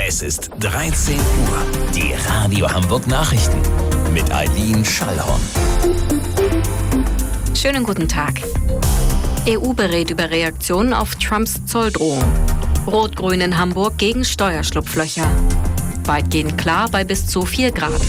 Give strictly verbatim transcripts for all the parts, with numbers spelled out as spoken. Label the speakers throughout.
Speaker 1: Es ist dreizehn Uhr. Die Radio Hamburg Nachrichten mit Aidin Schallhorn.
Speaker 2: Schönen guten Tag. E U berät über Reaktionen auf Trumps Zolldrohung. Rot-Grün in Hamburg gegen Steuerschlupflöcher. Weitgehend klar bei bis zu vier Grad.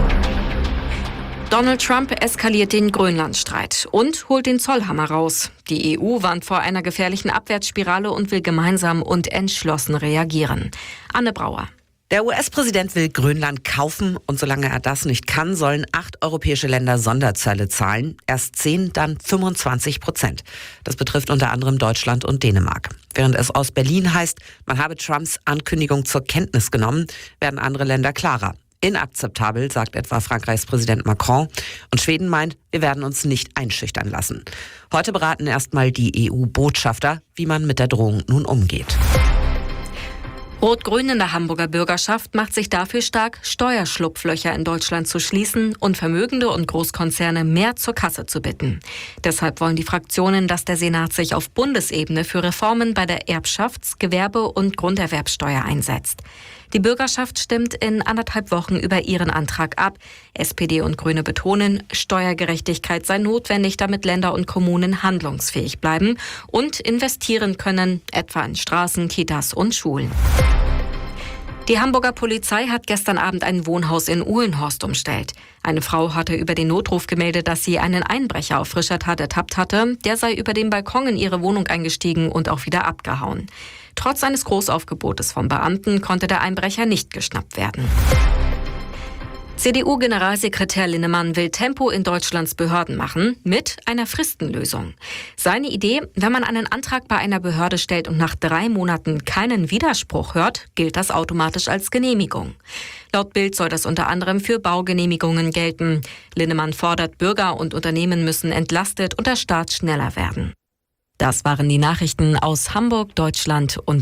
Speaker 2: Donald Trump eskaliert den Grönlandstreit und holt den Zollhammer raus. Die E U warnt vor einer gefährlichen Abwärtsspirale und will gemeinsam und entschlossen reagieren. Anne Brauer.
Speaker 3: Der U S-Präsident will Grönland kaufen und solange er das nicht kann, sollen acht europäische Länder Sonderzölle zahlen. Erst zehn, dann fünfundzwanzig Prozent. Das betrifft unter anderem Deutschland und Dänemark. Während es aus Berlin heißt, man habe Trumps Ankündigung zur Kenntnis genommen, werden andere Länder klarer. Inakzeptabel, sagt etwa Frankreichs Präsident Macron. Und Schweden meint, wir werden uns nicht einschüchtern lassen. Heute beraten erstmal die E U-Botschafter, wie man mit der Drohung nun umgeht.
Speaker 2: Rot-Grün in der Hamburger Bürgerschaft macht sich dafür stark, Steuerschlupflöcher in Deutschland zu schließen und Vermögende und Großkonzerne mehr zur Kasse zu bitten. Deshalb wollen die Fraktionen, dass der Senat sich auf Bundesebene für Reformen bei der Erbschafts-, Gewerbe- und Grunderwerbsteuer einsetzt. Die Bürgerschaft stimmt in anderthalb Wochen über ihren Antrag ab. S P D und Grüne betonen, Steuergerechtigkeit sei notwendig, damit Länder und Kommunen handlungsfähig bleiben und investieren können, etwa in Straßen, Kitas und Schulen. Die Hamburger Polizei hat gestern Abend ein Wohnhaus in Uhlenhorst umstellt. Eine Frau hatte über den Notruf gemeldet, dass sie einen Einbrecher auf frischer Tat ertappt hatte. Der sei über den Balkon in ihre Wohnung eingestiegen und auch wieder abgehauen. Trotz eines Großaufgebotes vom Beamten konnte der Einbrecher nicht geschnappt werden. C D U-Generalsekretär Linnemann will Tempo in Deutschlands Behörden machen mit einer Fristenlösung. Seine Idee, wenn man einen Antrag bei einer Behörde stellt und nach drei Monaten keinen Widerspruch hört, gilt das automatisch als Genehmigung. Laut Bild soll das unter anderem für Baugenehmigungen gelten. Linnemann fordert, Bürger und Unternehmen müssen entlastet und der Staat schneller werden. Das waren die Nachrichten aus Hamburg, Deutschland und